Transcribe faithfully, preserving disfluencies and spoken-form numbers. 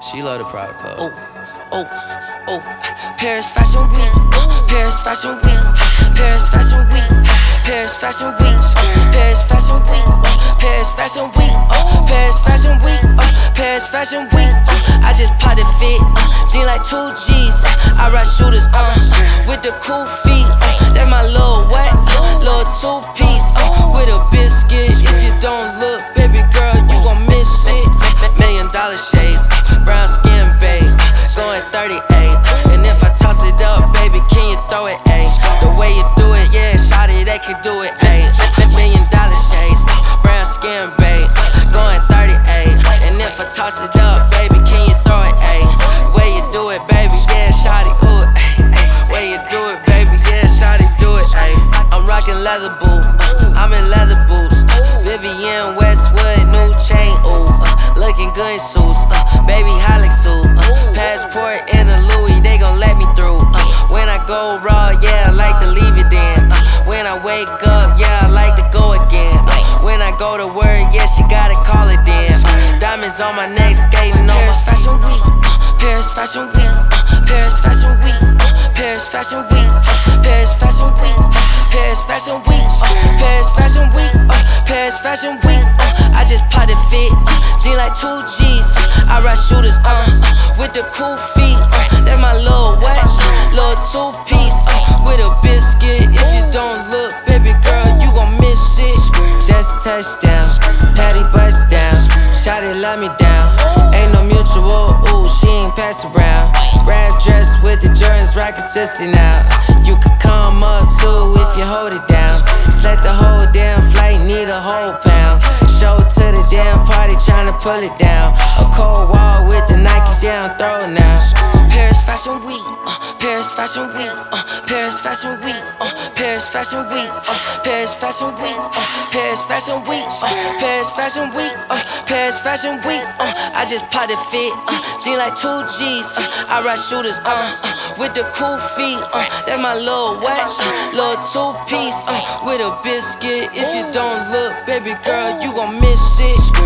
She love the private club. Oh, oh, oh. Paris Fashion Week. Paris Fashion Week. Paris Fashion Week. Paris Fashion Week. Paris Fashion Week. Paris Fashion Week. Paris Fashion Week. Paris Fashion Week. I just popped a fit. Jean like two G's. I ride shooters uh, with the cool feet. Uh, that's my little what? Little two piece uh, with a biscuit. If you don't look, baby girl, you gon' miss it. Million dollar shades, brown skin, babe. Going thirty-eight. And if I toss it up, baby, can you throw it, ayy? The way you do it, yeah, shawty, they can do it, ayy. Million dollar shades, brown skin, babe. Going thirty-eight. And if I toss it up, baby, can you throw it, ayy? The way you do it, baby, yeah, shawty, ooh, ayy. Way you do it, baby, yeah, shawty, do it, ayy. I'm rocking leather boot, I'm in leather boots. Vivienne Westwood, new chain, ooh. Looking good in suits, uh, baby Hilux suit. Uh, passport in a Louis, they gon' let me through. Uh, when I go raw, yeah, I like to leave it in. Uh, when I wake up, yeah, I like to go again. Uh, when I go to work, yeah, she gotta call it in. Uh, diamonds on my neck, skating on Paris Fashion Week. Uh, Paris Fashion Week. Uh, Paris Fashion Week. Uh, Paris Fashion Week. Uh, Paris Fashion Week. Uh, Paris Fashion Week. Uh, Paris Fashion Week. Uh, Paris Fashion Week. Uh, I just popped a fit. Jean like two G's, uh, I ride shooters, uh, uh, with the cool feet, uh, that's my little what? Little two piece, uh, with a biscuit. If you don't look, baby girl, you gon' miss it. Just touchdown, patty bust down, shawty love me down. Ain't no mutual, ooh, she ain't pass around. Rap dress with the Jordans, rockin' sissy now. You could come up too if you hold it down. Select the whole damn flight, need a whole pound. Show to the damn party, tryna pull it down. A cold wall with the Nikes, yeah, I'm throwing now. Paris Fashion Week, uh, Paris Fashion Week, uh, Paris Fashion Week, uh, Paris Fashion Week, uh, Paris Fashion Week, uh, Paris Fashion Week, uh, Paris Fashion Week, uh, Paris Fashion Week. Uh, I just popped a fit, uh, Jean like two G's. Uh, I ride shooters, uh, uh, with the cool feet. Uh, that's my little what? Uh, little two piece, uh, with a biscuit. If you don't look, baby girl, you gon' miss it.